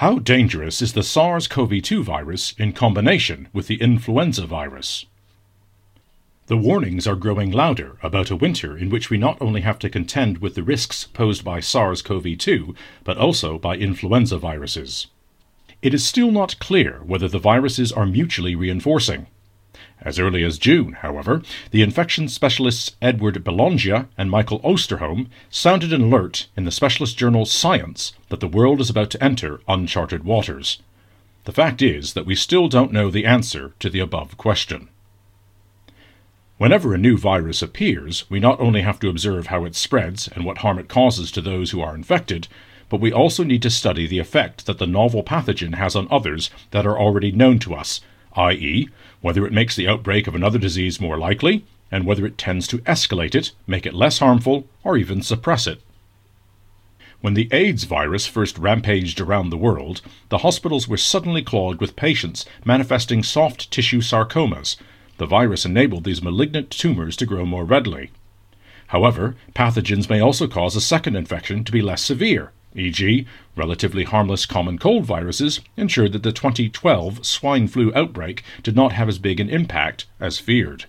How dangerous is the SARS-CoV-2 virus in combination with the influenza virus? The warnings are growing louder about a winter in which we not only have to contend with the risks posed by SARS-CoV-2, but also by influenza viruses. It is still not clear whether the viruses are mutually reinforcing. As early as June, however, the infection specialists Edward Belongia and Michael Osterholm sounded an alert in the specialist journal Science that the world is about to enter uncharted waters. The fact is that we still don't know the answer to the above question. Whenever a new virus appears, we not only have to observe how it spreads and what harm it causes to those who are infected, but we also need to study the effect that the novel pathogen has on others that are already known to us, i.e., whether it makes the outbreak of another disease more likely, and whether it tends to escalate it, make it less harmful, or even suppress it. When the AIDS virus first rampaged around the world, the hospitals were suddenly clogged with patients manifesting soft tissue sarcomas. The virus enabled these malignant tumors to grow more readily. However, pathogens may also cause a second infection to be less severe, e.g., relatively harmless common cold viruses ensured that the 2012 swine flu outbreak did not have as big an impact as feared.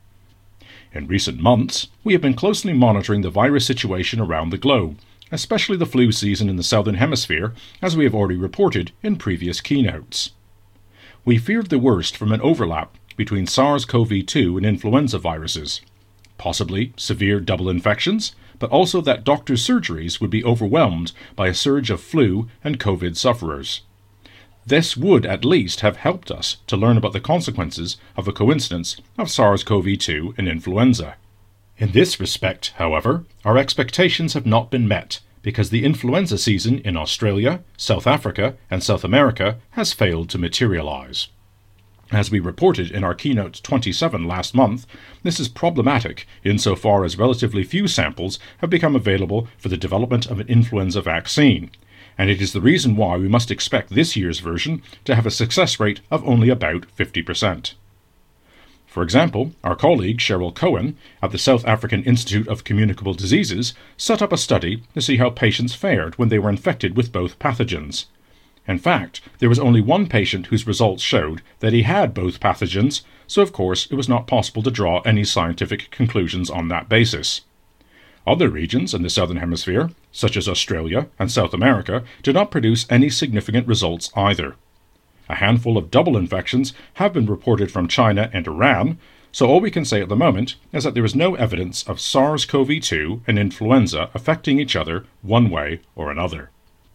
In recent months, we have been closely monitoring the virus situation around the globe, especially the flu season in the Southern Hemisphere, as we have already reported in previous keynotes. We feared the worst from an overlap between SARS-CoV-2 and influenza viruses, possibly severe double infections, but also that doctors' surgeries would be overwhelmed by a surge of flu and COVID sufferers. This would at least have helped us to learn about the consequences of a coincidence of SARS-CoV-2 and influenza. In this respect, however, our expectations have not been met because the influenza season in Australia, South Africa, and South America has failed to materialize. As we reported in our Keynote 27 last month, this is problematic insofar as relatively few samples have become available for the development of an influenza vaccine, and it is the reason why we must expect this year's version to have a success rate of only about 50%. For example, our colleague Cheryl Cohen at the South African Institute of Communicable Diseases set up a study to see how patients fared when they were infected with both pathogens. In fact, there was only one patient whose results showed that he had both pathogens, so of course it was not possible to draw any scientific conclusions on that basis. Other regions in the Southern Hemisphere, such as Australia and South America, did not produce any significant results either. A handful of double infections have been reported from China and Iran, so all we can say at the moment is that there is no evidence of SARS-CoV-2 and influenza affecting each other one way or another.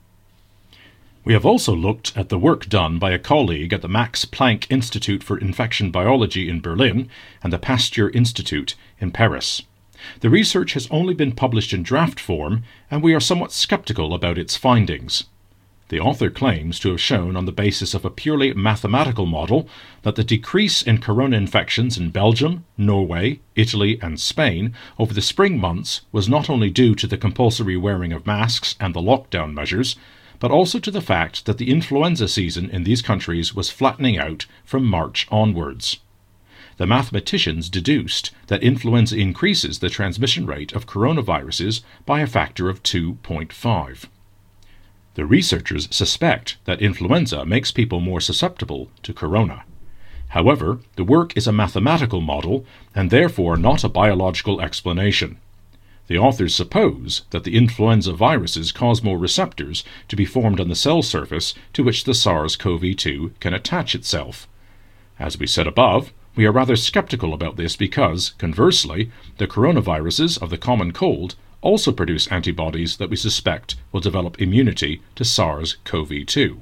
We have also looked at the work done by a colleague at the Max Planck Institute for Infection Biology in Berlin and the Pasteur Institute in Paris. The research has only been published in draft form, and we are somewhat skeptical about its findings. The author claims to have shown on the basis of a purely mathematical model that the decrease in corona infections in Belgium, Norway, Italy, and Spain over the spring months was not only due to the compulsory wearing of masks and the lockdown measures, but also to the fact that the influenza season in these countries was flattening out from March onwards. The mathematicians deduced that influenza increases the transmission rate of coronaviruses by a factor of 2.5. The researchers suspect that influenza makes people more susceptible to corona. However, the work is a mathematical model and therefore not a biological explanation. The authors suppose that the influenza viruses cause more receptors to be formed on the cell surface to which the SARS-CoV-2 can attach itself. As we said above, we are rather skeptical about this because, conversely, the coronaviruses of the common cold also produce antibodies that we suspect will develop immunity to SARS-CoV-2.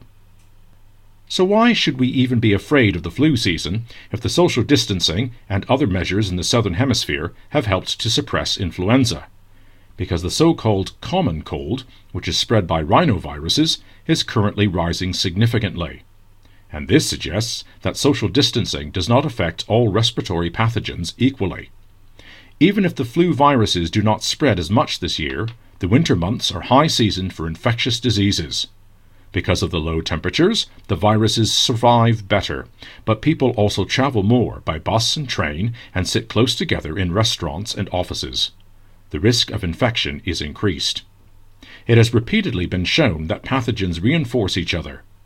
So why should we even be afraid of the flu season if the social distancing and other measures in the Southern Hemisphere have helped to suppress influenza? Because the so-called common cold, which is spread by rhinoviruses, is currently rising significantly. And this suggests that social distancing does not affect all respiratory pathogens equally. Even if the flu viruses do not spread as much this year, the winter months are high season for infectious diseases. Because of the low temperatures, the viruses survive better, but people also travel more by bus and train and sit close together in restaurants and offices. The risk of infection is increased. It has repeatedly been shown that pathogens reinforce each other,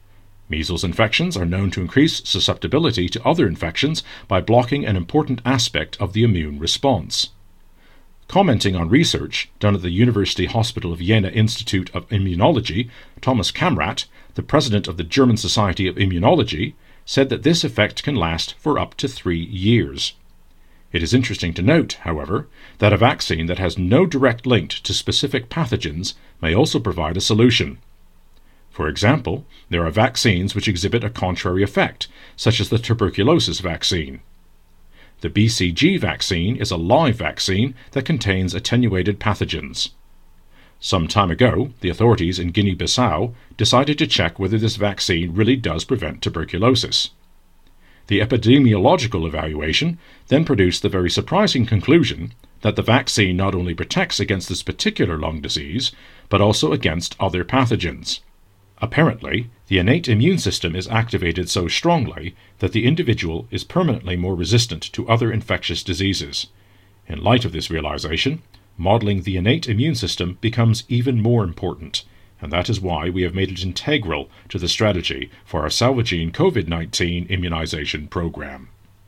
Measles infections are known to increase susceptibility to other infections by blocking an important aspect of the immune response. Commenting on research done at the University Hospital of Jena Institute of Immunology, Thomas Kamrat, the president of the German Society of Immunology, said that this effect can last for up to 3 years. It is interesting to note, however, that a vaccine that has no direct link to specific pathogens may also provide a solution. For example, there are vaccines which exhibit a contrary effect, such as the tuberculosis vaccine. The BCG vaccine is a live vaccine that contains attenuated pathogens. Some time ago, the authorities in Guinea-Bissau decided to check whether this vaccine really does prevent tuberculosis. The epidemiological evaluation then produced the very surprising conclusion that the vaccine not only protects against this particular lung disease, but also against other pathogens. Apparently, the innate immune system is activated so strongly that the individual is permanently more resistant to other infectious diseases. In light of this realization, modeling the innate immune system becomes even more important, and that is why we have made it integral to the strategy for our Salvagene COVID-19 immunization program.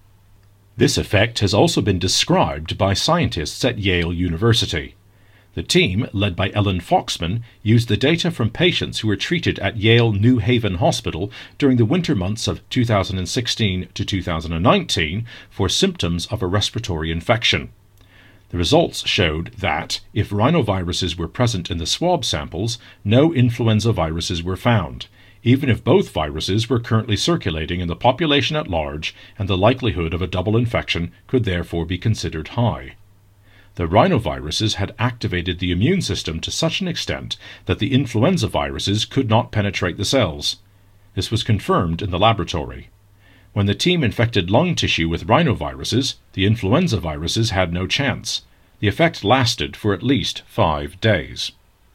This effect has also been described by scientists at Yale University. The team, led by Ellen Foxman, used the data from patients who were treated at Yale New Haven Hospital during the winter months of 2016 to 2019 for symptoms of a respiratory infection. The results showed that, if rhinoviruses were present in the swab samples, no influenza viruses were found, even if both viruses were currently circulating in the population at large, and the likelihood of a double infection could therefore be considered high. The rhinoviruses had activated the immune system to such an extent that the influenza viruses could not penetrate the cells. This was confirmed in the laboratory. When the team infected lung tissue with rhinoviruses, the influenza viruses had no chance. The effect lasted for at least 5 days.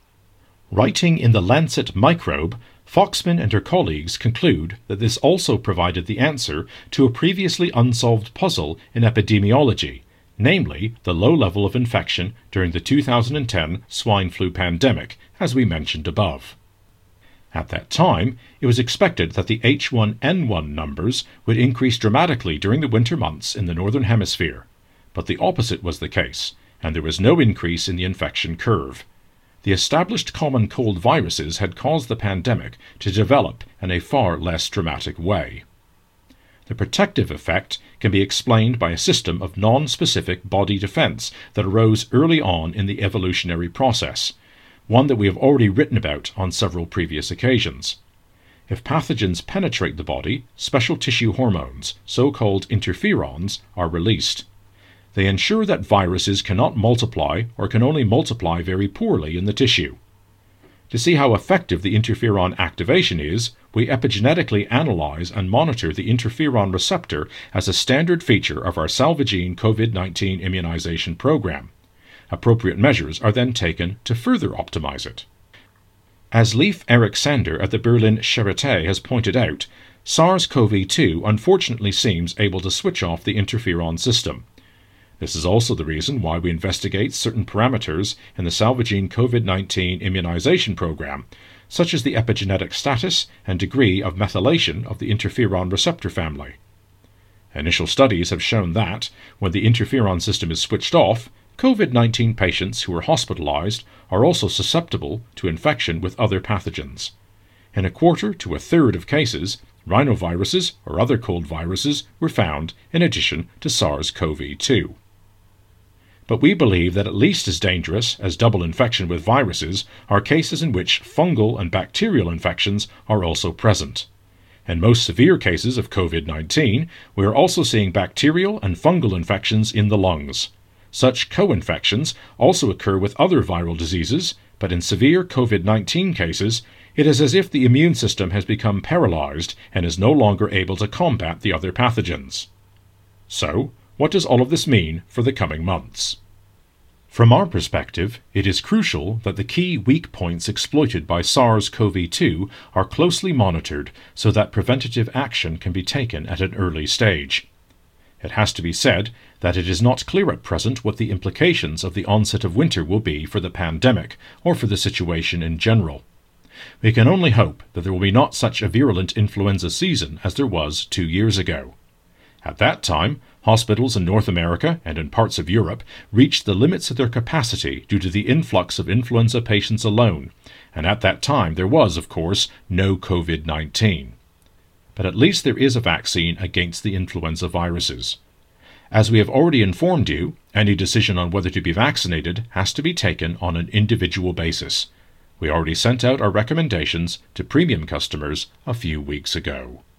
Writing in the Lancet Microbe, Foxman and her colleagues conclude that this also provided the answer to a previously unsolved puzzle in epidemiology, namely the low level of infection during the 2010 swine flu pandemic, as we mentioned above. At that time, it was expected that the H1N1 numbers would increase dramatically during the winter months in the Northern Hemisphere, but the opposite was the case, and there was no increase in the infection curve. The established common cold viruses had caused the pandemic to develop in a far less dramatic way. The protective effect can be explained by a system of non-specific body defense that arose early on in the evolutionary process, one that we have already written about on several previous occasions. If pathogens penetrate the body, special tissue hormones, so-called interferons, are released. They ensure that viruses cannot multiply or can only multiply very poorly in the tissue. To see how effective the interferon activation is, we epigenetically analyze and monitor the interferon receptor as a standard feature of our Salvagene COVID-19 immunization program. Appropriate measures are then taken to further optimize it. As Leif Erik Sander at the Berlin Charité has pointed out, SARS-CoV-2 unfortunately seems able to switch off the interferon system. This is also the reason why we investigate certain parameters in the Salvagene COVID-19 immunization program, such as the epigenetic status and degree of methylation of the interferon receptor family. Initial studies have shown that, when the interferon system is switched off, COVID-19 patients who are hospitalized are also susceptible to infection with other pathogens. In a quarter to a third of cases, rhinoviruses or other cold viruses were found in addition to SARS-CoV-2. But we believe that at least as dangerous as double infection with viruses are cases in which fungal and bacterial infections are also present. In most severe cases of COVID-19, we are also seeing bacterial and fungal infections in the lungs. Such co-infections also occur with other viral diseases, but in severe COVID-19 cases, it is as if the immune system has become paralyzed and is no longer able to combat the other pathogens. So, what does all of this mean for the coming months? From our perspective, it is crucial that the key weak points exploited by SARS-CoV-2 are closely monitored so that preventative action can be taken at an early stage. It has to be said that it is not clear at present what the implications of the onset of winter will be for the pandemic or for the situation in general. We can only hope that there will be not such a virulent influenza season as there was 2 years ago. At that time, hospitals in North America and in parts of Europe reached the limits of their capacity due to the influx of influenza patients alone, and at that time there was, of course, no COVID-19. But at least there is a vaccine against the influenza viruses. As we have already informed you, any decision on whether to be vaccinated has to be taken on an individual basis. We already sent out our recommendations to premium customers a few weeks ago.